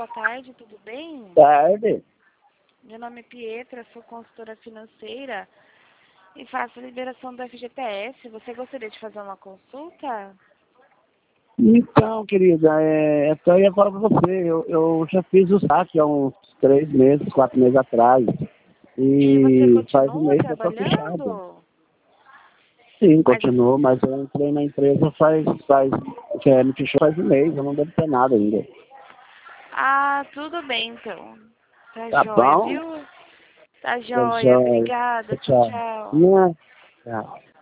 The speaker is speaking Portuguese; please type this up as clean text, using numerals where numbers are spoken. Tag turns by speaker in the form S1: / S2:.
S1: boa tarde, tudo bem?
S2: Tarde.
S1: Meu nome é Pietra, sou consultora financeira e faço a liberação do FGTS. Você gostaria de fazer uma consulta?
S2: Então, querida, eu ia falar para você, eu já fiz o saque há uns 3 meses, 4 meses atrás.
S1: E você
S2: E faz um
S1: continua
S2: mês que eu estou fechado.
S1: trabalhando?
S2: Sim,
S1: Mas,
S2: continuo, mas eu entrei na empresa me fechou faz um mês, eu não devo ter nada ainda.
S1: tudo bem então. Tá
S2: Tá
S1: joia,
S2: bom?
S1: viu? Tá
S2: Tá
S1: joia,
S2: joia.
S1: obrigada, tchau,
S2: Tchau.
S1: tchau.
S2: Não, tchau.